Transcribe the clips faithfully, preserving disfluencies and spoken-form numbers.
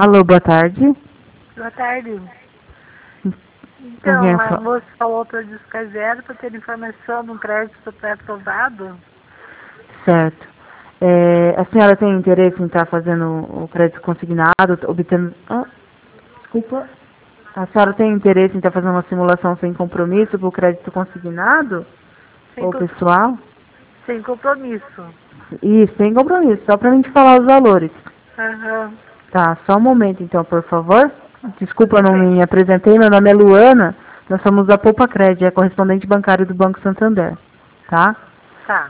Alô, boa tarde. Boa tarde. Com Então, quem eu a falo? moça falou para eu discar zero para ter informação de um crédito pré-aprovado. Certo. É, a senhora tem interesse em estar fazendo o crédito consignado, obtendo... Ah, desculpa. A senhora tem interesse em estar fazendo uma simulação sem compromisso para o crédito consignado? Sem, Ou co- pessoal? sem compromisso. Isso, sem compromisso, só para a gente falar os valores. Aham. Tá, só um momento então, por favor. Desculpa, eu Tudo não bem. me apresentei, meu nome é Luana, nós somos da Poupa Cred, é correspondente bancário do Banco Santander, tá? Tá.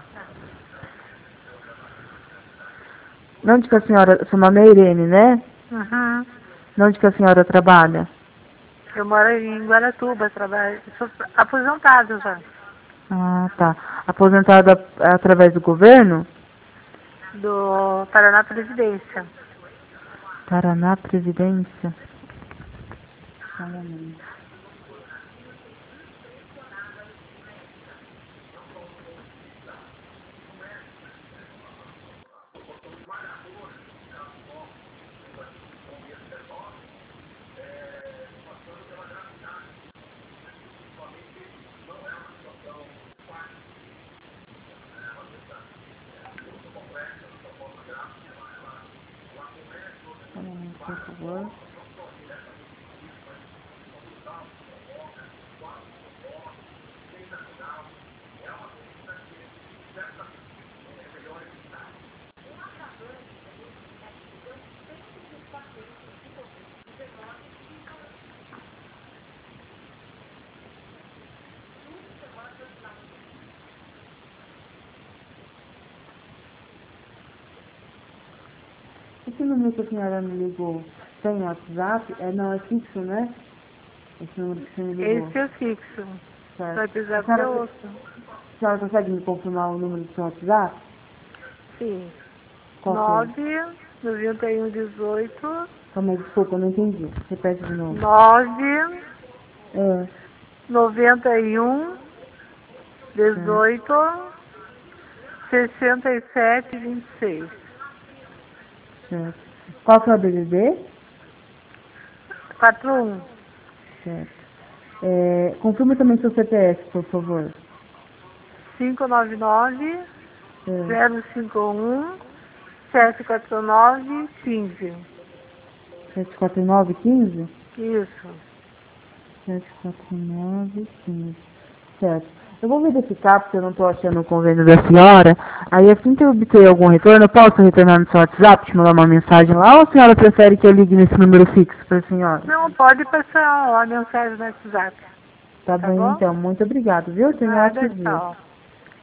Onde que a senhora, seu nome é Irene, né? Uhum. Onde que a senhora trabalha? Eu moro em Guaratuba, trabalho. Sou aposentada já. Ah, tá. Aposentada através do governo? Do Paraná Previdência. Paraná Previdência. Só um momento. Só um momento, por favor. Esse número que a senhora me ligou tem WhatsApp? É, não, é fixo, né? Esse número que você me ligou. Esse eu fixo. Certo. Vai precisar A que eu senhora, ouço. a senhora consegue me confirmar o número do seu WhatsApp? Sim. Qual que é? nove, noventa e um, dezoito, Calma aí, desculpa, eu não entendi. Repete de novo. nove, É, noventa e um, certo. dezoito, sessenta e sete, vinte e seis. Certo. Qual que é o D D D? quatro um. Certo. É, confirme também seu C P F, por favor. cinco nove nove, É, zero cinco um, sete quatro nove, quinze. sete quatro nove, quinze? Isso. sete quatro nove, quinze. Certo. Eu vou verificar, porque eu não estou achando o convênio da senhora. Aí, assim que eu obter algum retorno, eu posso retornar no seu WhatsApp, te mandar uma mensagem lá, ou a senhora prefere que eu ligue nesse número fixo para a senhora? Não, pode passar a mensagem no WhatsApp. Tá Tá bem, bom? então. Muito obrigado, viu? Tenha um Nada, ótimo dia. tchau.